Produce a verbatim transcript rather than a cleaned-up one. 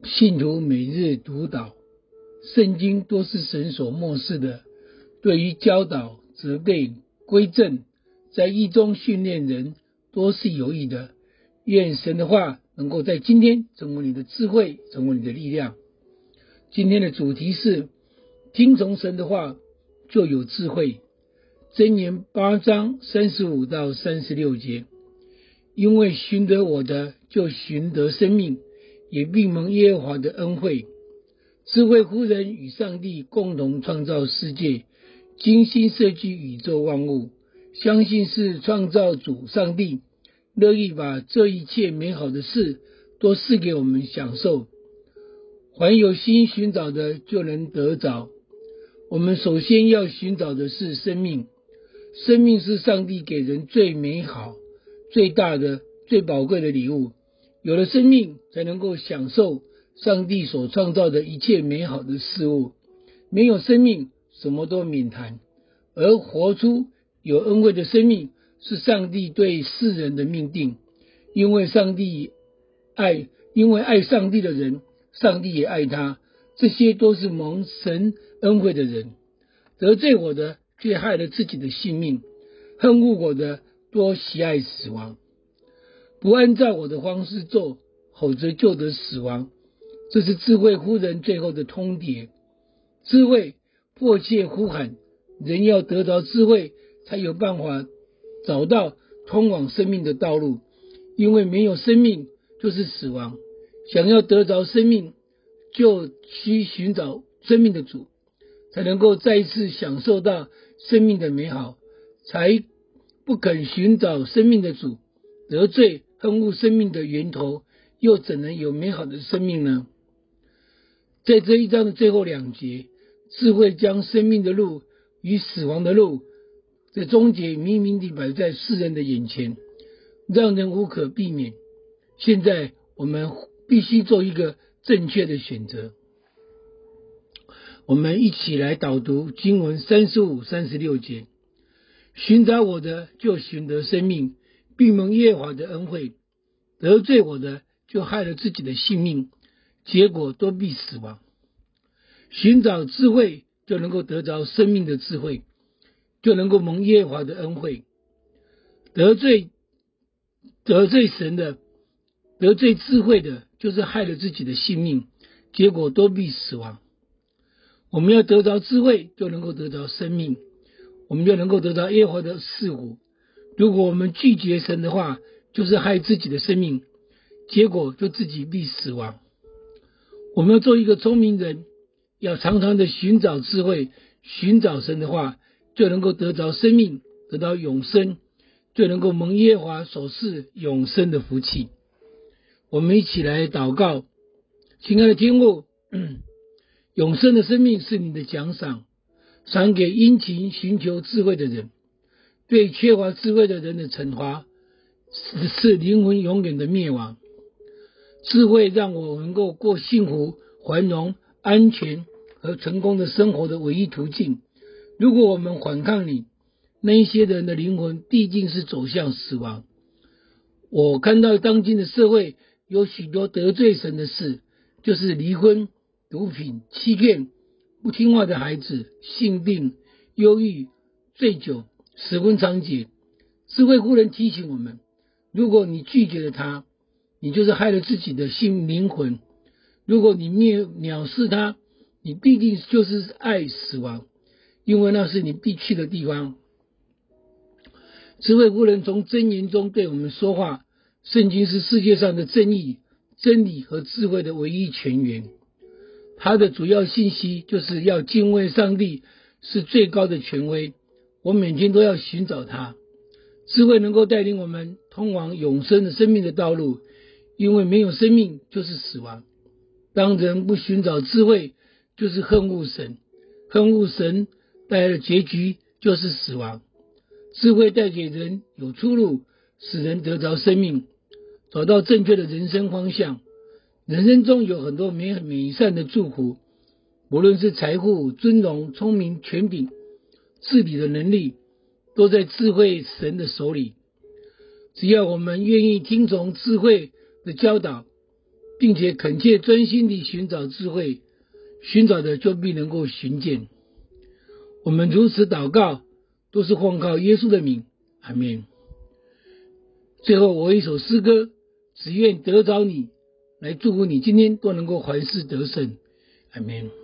信徒每日读祷，圣经多是神所默示的，对于教导、责备、规正，在义中训练人，多是有益的。愿神的话能够在今天成为你的智慧，成为你的力量。今天的主题是听从神的话就有智慧。箴言八章三十五到三十六节，因为寻得我的就寻得生命，也必蒙耶和华的恩惠。智慧乎人与上帝共同创造世界，精心设计宇宙万物，相信是创造主上帝乐意把这一切美好的事都赐给我们享受。凡有心寻找的就能得着。我们首先要寻找的是生命，生命是上帝给人最美好、最大的、最宝贵的礼物。有了生命，才能够享受上帝所创造的一切美好的事物。没有生命，什么都免谈。而活出有恩惠的生命，是上帝对世人的命定。因为上帝爱，因为爱上帝的人，上帝也爱他。这些都是蒙神恩惠的人。得罪我的，却害了自己的性命；恨恶我的，多喜爱死亡。不按照我的方式做，否则就得死亡。这是智慧乎人最后的通牒。智慧迫切呼喊，人要得着智慧，才有办法找到通往生命的道路。因为没有生命就是死亡。想要得着生命，就需寻找生命的主，才能够再一次享受到生命的美好。才不肯寻找生命的主，得罪恨恶生命的源头，又怎能有美好的生命呢？在这一章的最后两节，智慧将生命的路与死亡的路的终结明明地摆在世人的眼前，让人无可避免。现在我们必须做一个正确的选择。我们一起来导读经文三十五、三十六节。寻找我的就寻得生命，必蒙耶和华的恩惠。得罪我的就害了自己的性命，结果都必死亡。寻找智慧就能够得着生命的智慧，就能够蒙耶和华的恩惠。得罪得罪神的，得罪智慧的，就是害了自己的性命，结果都必死亡。我们要得着智慧，就能够得着生命，我们就能够得到耶和华的赐福。如果我们拒绝神的话，就是害自己的生命，结果就自己必死亡。我们要做一个聪明人，要常常的寻找智慧，寻找神的话，就能够得着生命，得到永生，就能够蒙耶和华所赐永生的福气。我们一起来祷告。亲爱的天父，永生的生命是你的奖赏，赏给殷勤寻求智慧的人。对缺乏智慧的人的惩罚是灵魂永远的灭亡。智慧让我能够过幸福、繁荣、安全和成功的生活的唯一途径。如果我们反抗你，那一些人的灵魂必定是走向死亡。我看到当今的社会有许多得罪神的事，就是离婚、毒品、欺骗、不听话的孩子、性病、忧郁、醉酒、死婚长解。智慧乎人提醒我们，如果你拒绝了他，你就是害了自己的心灵魂；如果你蔑藐视他，你必定就是爱死亡，因为那是你必去的地方。智慧乎人从箴言中对我们说话。圣经是世界上的正义、真理和智慧的唯一泉源。它的主要信息就是要敬畏上帝是最高的权威，我每天都要寻找它。智慧能够带领我们通往永生的生命的道路，因为没有生命就是死亡。当人不寻找智慧，就是恨恶神，恨恶神带来的结局就是死亡。智慧带给人有出路，使人得着生命，找到正确的人生方向。人生中有很多美美善的祝福，无论是财富、尊荣、聪明、权柄、治理的能力，都在智慧神的手里。只要我们愿意听从智慧的教导， 并且恳切专心地寻找智慧，寻找的就必能够寻见。我们如此祷告，都是奉靠耶稣的名，阿们。最后，我一首诗歌，只愿得着你，来祝福你今天都能够凡事得胜，阿们。